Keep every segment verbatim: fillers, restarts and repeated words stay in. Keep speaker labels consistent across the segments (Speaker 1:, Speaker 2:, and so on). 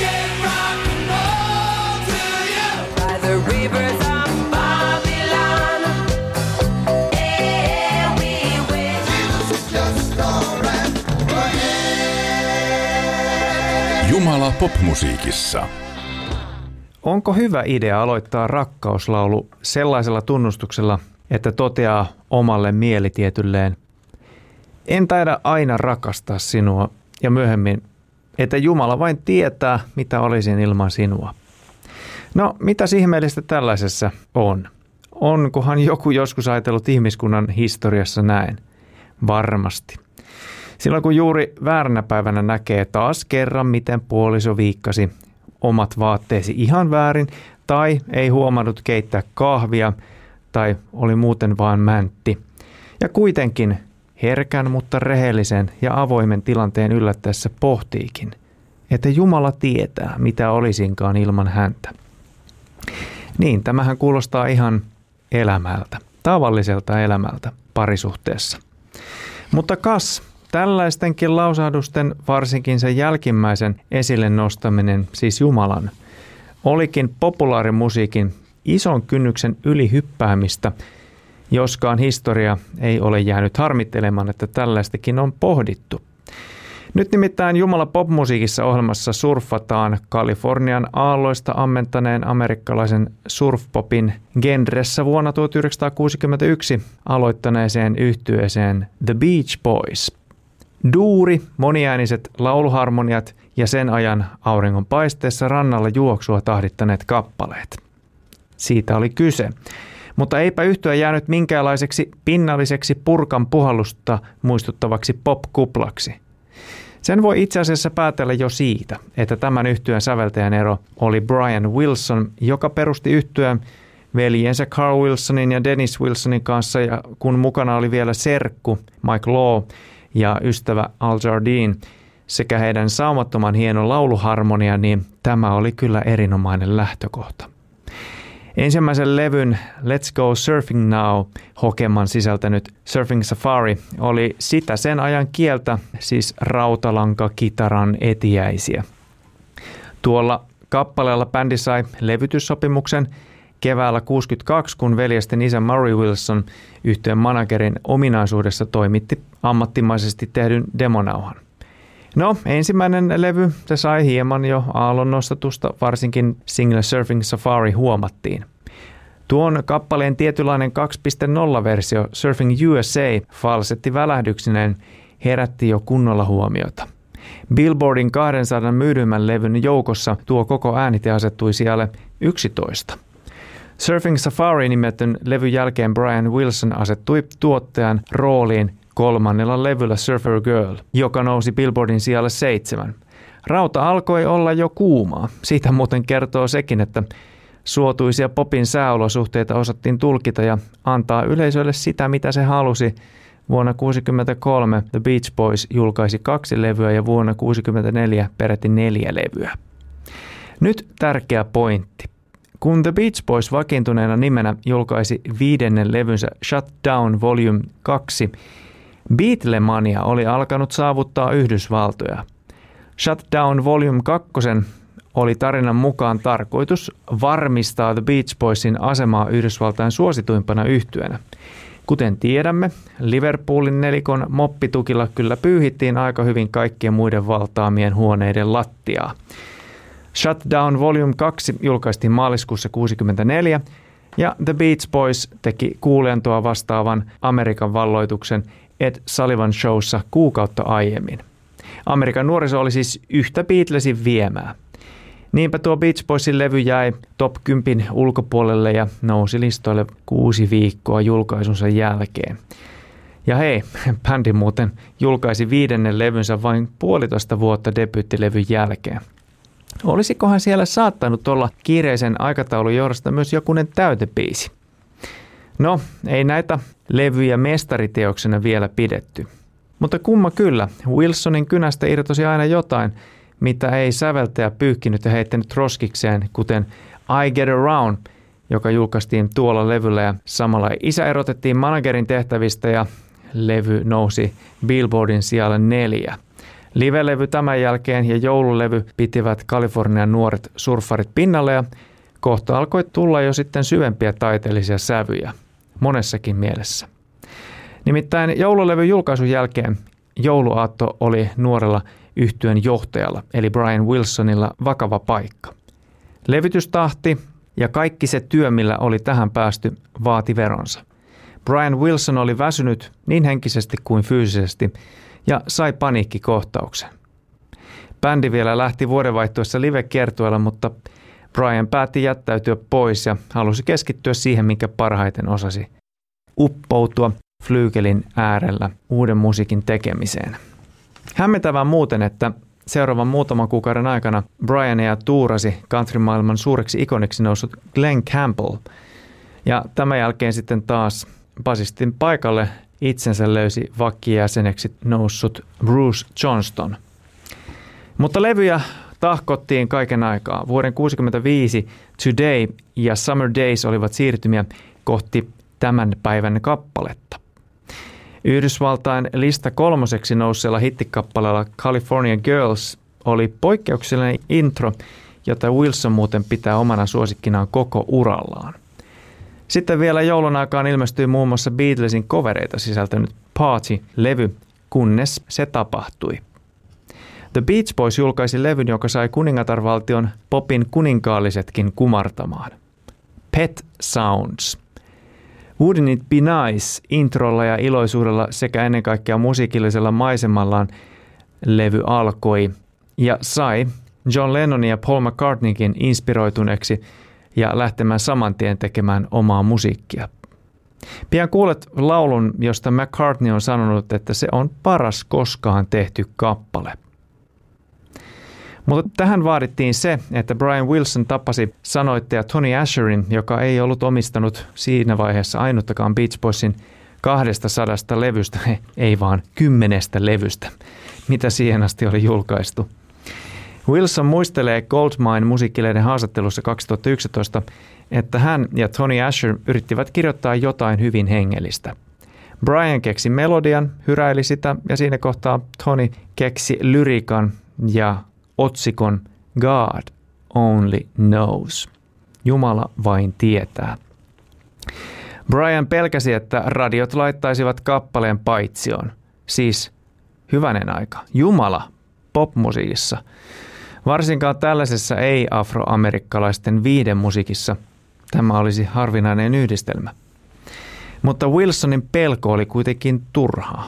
Speaker 1: Jumala popmusiikissa.
Speaker 2: Onko hyvä idea aloittaa rakkauslaulu sellaisella tunnustuksella, että toteaa omalle mielitietylleen: en taida aina rakastaa sinua, ja myöhemmin, että Jumala vain tietää, mitä olisin ilman sinua. No, mitä ihmeellistä tällaisessa on? Onkohan joku joskus ajatellut ihmiskunnan historiassa näin? Varmasti. Silloin kun juuri vääränä päivänä näkee taas kerran, miten puoliso viikkasi omat vaatteesi ihan väärin, tai ei huomannut keittää kahvia, tai oli muuten vaan mäntti. Ja kuitenkin herkän, mutta rehellisen ja avoimen tilanteen yllättäessä pohtiikin, että Jumala tietää, mitä olisinkaan ilman häntä. Niin, tämähän kuulostaa ihan elämältä, tavalliselta elämältä parisuhteessa. Mutta kas, tällaistenkin lausahdusten, varsinkin sen jälkimmäisen esille nostaminen, siis Jumalan, olikin populaarimusiikin ison kynnyksen ylihyppäämistä, joskaan historia ei ole jäänyt harmittelemaan, että tällaistakin on pohdittu. Nyt nimittäin Jumala popmusiikissa ohjelmassa surffataan Kalifornian aalloista ammentaneen amerikkalaisen surfpopin genressä vuonna tuhatyhdeksänsataakuusikymmentäyksi aloittaneeseen yhtyeeseen The Beach Boys. Duuri, moniääniset lauluharmoniat ja sen ajan auringonpaisteessa rannalla juoksua tahdittaneet kappaleet. Siitä oli kyse. Mutta eipä yhtye jäänyt minkäänlaiseksi pinnalliseksi purkan puhallusta muistuttavaksi popkuplaksi. Sen voi itse asiassa päätellä jo siitä, että tämän yhtyeen säveltäjän ero oli Brian Wilson, joka perusti yhtyeen veljensä Carl Wilsonin ja Dennis Wilsonin kanssa, ja kun mukana oli vielä serkku Mike Law ja ystävä Al Jardine sekä heidän saumattoman hieno lauluharmonia, niin tämä oli kyllä erinomainen lähtökohta. Ensimmäisen levyn Let's Go Surfing Now -hokeman sisältänyt Surfing Safari oli sitä sen ajan kieltä, siis rautalanka-kitaran etiäisiä. Tuolla kappaleella bändi sai levytyssopimuksen keväällä kuusikymmentäkaksi, kun veljesten isä Murray Wilson yhtyeen managerin ominaisuudessa toimitti ammattimaisesti tehdyn demonauhan. No, ensimmäinen levy se sai hieman jo aallon nostatusta, varsinkin single Surfing Safari huomattiin. Tuon kappaleen tietynlainen kaksi piste nolla-versio Surfing U S A falsetti välähdyksineen herätti jo kunnolla huomiota. Billboardin kahdensadan myydymän levyn joukossa tuo koko äänite asettui sijalle yksitoista. Surfing Safari -nimetyn levyn jälkeen Brian Wilson asettui tuottajan rooliin kolmannella levyllä Surfer Girl, joka nousi Billboardin sijalle seitsemän. Rauta alkoi olla jo kuumaa. Siitä muuten kertoo sekin, että suotuisia popin sääolosuhteita osattiin tulkita ja antaa yleisölle sitä, mitä se halusi. Vuonna tuhatyhdeksänsataakuusikymmentäkolme The Beach Boys julkaisi kaksi levyä ja vuonna tuhatyhdeksänsataakuusikymmentäneljä peräti neljä levyä. Nyt tärkeä pointti. Kun The Beach Boys vakiintuneena nimenä julkaisi viidennen levynsä Shut Down Volume kaksi, Beatlemania oli alkanut saavuttaa Yhdysvaltoja. Shut Down Volume kaksi oli tarinan mukaan tarkoitus varmistaa The Beach Boysin asemaa Yhdysvaltain suosituimpana yhtyeenä. Kuten tiedämme, Liverpoolin nelikon moppitukilla kyllä pyyhittiin aika hyvin kaikkien muiden valtaamien huoneiden lattiaa. Shut Down Volume kaksi julkaistiin maaliskuussa tuhatyhdeksänsataakuusikymmentäneljä ja The Beach Boys teki kuulentoa vastaavan Amerikan valloituksen Ed Sullivan Showssa kuukautta aiemmin. Amerikan nuoriso oli siis yhtä Beatlesin viemää. Niinpä tuo Beach Boysin levy jäi top kymmenen ulkopuolelle ja nousi listoille kuusi viikkoa julkaisunsa jälkeen. Ja hei, bändi muuten julkaisi viidennen levynsä vain puolitoista vuotta debyyttilevyn jälkeen. Olisikohan siellä saattanut olla kiireisen aikataulun johdosta myös jokunen täytebiisi? No, ei näitä levyjä mestariteoksena vielä pidetty. Mutta kumma kyllä, Wilsonin kynästä irtosi aina jotain, mitä ei säveltäjä pyyhkinyt ja heittänyt roskikseen, kuten I Get Around, joka julkaistiin tuolla levyllä ja samalla isä erotettiin managerin tehtävistä ja levy nousi Billboardin sijalle neljä. Livelevy tämän jälkeen ja joululevy pitivät Kalifornian nuoret surffarit pinnalle ja kohta alkoi tulla jo sitten syvempiä taiteellisia sävyjä, monessakin mielessä. Nimittäin joululevyn julkaisun jälkeen jouluaatto oli nuorella yhtyön johtajalla, eli Brian Wilsonilla, vakava paikka. Levytystahti ja kaikki se työ, millä oli tähän päästy, vaati veronsa. Brian Wilson oli väsynyt niin henkisesti kuin fyysisesti ja sai paniikkikohtauksen. Bändi vielä lähti vuodenvaihtoessa live-kiertueella, mutta Brian päätti jättäytyä pois ja halusi keskittyä siihen, minkä parhaiten osasi: uppoutua flyykelin äärellä uuden musiikin tekemiseen. Hämmentävää muuten, että seuraavan muutaman kuukauden aikana Briania tuurasi countrymaailman suureksi ikoniksi noussut Glen Campbell. Ja tämän jälkeen sitten taas basistin paikalle itsensä löysi vakkijäseneksi noussut Bruce Johnston. Mutta levyjä tahkottiin kaiken aikaa. Vuoden kuusikymmentäviisi Today ja Summer Days olivat siirtymiä kohti tämän päivän kappaletta. Yhdysvaltain lista kolmoseksi nousseella hittikappaleella California Girls oli poikkeuksellinen intro, jota Wilson muuten pitää omana suosikkinaan koko urallaan. Sitten vielä joulun aikaan ilmestyi muun muassa Beatlesin covereita sisältänyt Party-levy, kunnes se tapahtui. The Beach Boys julkaisi levyn, joka sai kuningatarvaltion popin kuninkaallisetkin kumartamaan. Pet Sounds. Wouldn't It Be Nice introlla ja iloisuudella sekä ennen kaikkea musiikillisella maisemallaan levy alkoi ja sai John Lennonin ja Paul McCartneykin inspiroituneeksi ja lähtemään saman tien tekemään omaa musiikkia. Pian kuulet laulun, josta McCartney on sanonut, että se on paras koskaan tehty kappale. Mutta tähän vaadittiin se, että Brian Wilson tapasi sanoittaja Tony Asherin, joka ei ollut omistanut siinä vaiheessa ainuttakaan Beach Boysin kahdesta sadasta levystä, ei vaan kymmenestä levystä, mitä siihen asti oli julkaistu. Wilson muistelee Goldmine-musiikkilehden haastattelussa kaksituhattayksitoista, että hän ja Tony Asher yrittivät kirjoittaa jotain hyvin hengellistä. Brian keksi melodian, hyräili sitä ja siinä kohtaa Tony keksi lyrikan ja otsikon God Only Knows. Jumala vain tietää. Brian pelkäsi, että radiot laittaisivat kappaleen paitsioon. Siis hyvänen aika. Jumala popmusiikissa. Varsinkaan tällaisessa ei-afroamerikkalaisten viihdemusiikissa tämä olisi harvinainen yhdistelmä. Mutta Wilsonin pelko oli kuitenkin turhaa.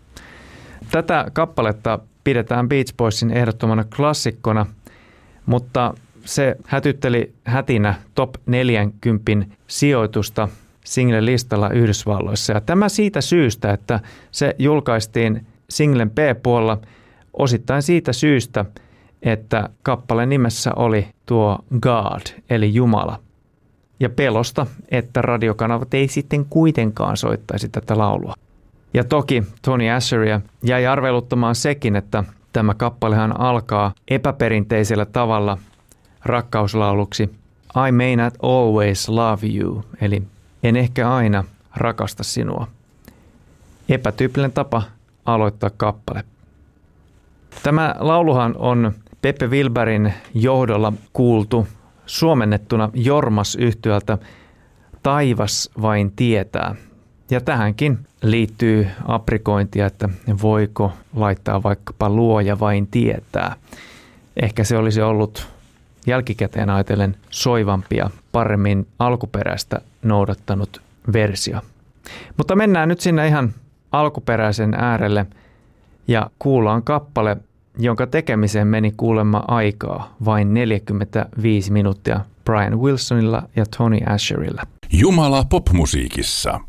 Speaker 2: Tätä kappaletta pidetään Beach Boysin ehdottomana klassikkona, mutta se hätytteli hätinä top neljäkymmentä sijoitusta single-listalla Yhdysvalloissa. Ja tämä siitä syystä, että se julkaistiin singlen B-puolella osittain siitä syystä, että kappaleen nimessä oli tuo God, eli Jumala. Ja pelosta, että radiokanavat ei sitten kuitenkaan soittaisi tätä laulua. Ja toki Tony Asheria jäi arveluttamaan sekin, että tämä kappalehan alkaa epäperinteisellä tavalla rakkauslauluksi I may not always love you, eli en ehkä aina rakasta sinua. Epätyypillinen tapa aloittaa kappale. Tämä lauluhan on Pepe Wilbergin johdolla kuultu suomennettuna Jormas-yhtyöltä Taivas vain tietää. Ja tähänkin liittyy aprikointia, että voiko laittaa vaikkapa Luoja vain tietää. Ehkä se olisi ollut jälkikäteen ajatellen soivampia, paremmin alkuperäistä noudattanut versio. Mutta mennään nyt sinne ihan alkuperäisen äärelle ja kuullaan kappale, jonka tekemiseen meni kuulemma aikaa vain neljäkymmentäviisi minuuttia Brian Wilsonilla ja Tony Asherilla.
Speaker 1: Jumala popmusiikissa.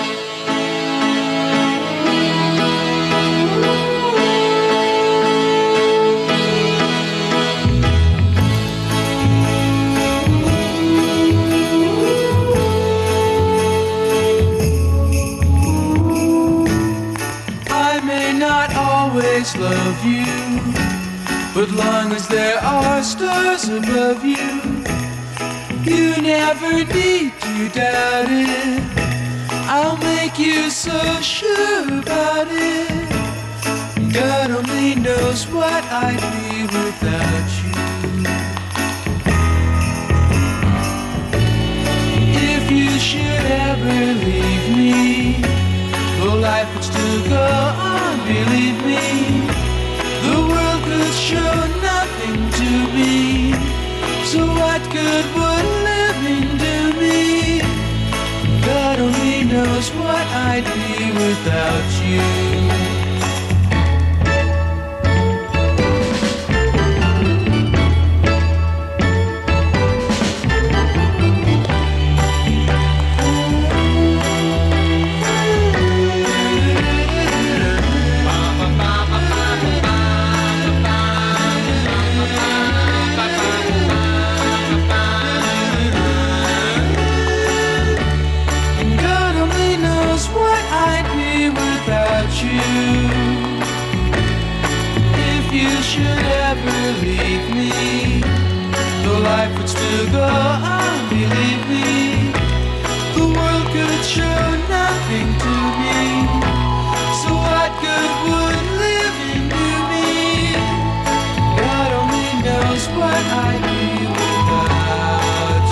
Speaker 3: Love you, but long as there are stars above you, you never need to doubt it. I'll make you so sure about it. God only knows what I'd be without you. If you should ever leave me, though life would still go on, believe me, the world could show nothing to me. So what good would living do me? God only knows what I'd be without you. Should ever leave me, though life would still go on, believe me, the world could show nothing to me. So what good would living do me? God only knows what I'd be without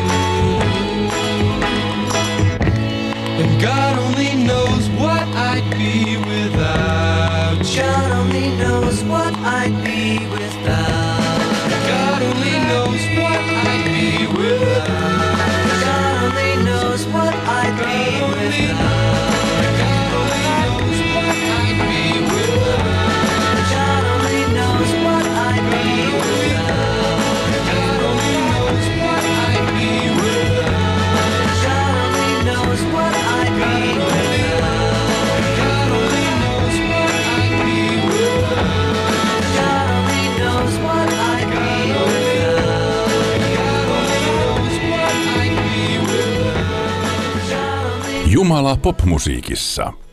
Speaker 3: you. And God only knows what I'd be without you. God only knows what I'd be without. God only knows what I'd be without. God only knows what I'd be without. God only knows what I'd be without. God only knows what I'd be without. God only knows what I'd be without. God only knows what I'd be without. God only knows what I'd be without. God only knows what I'd be without.
Speaker 1: Jumala popmusiikissa.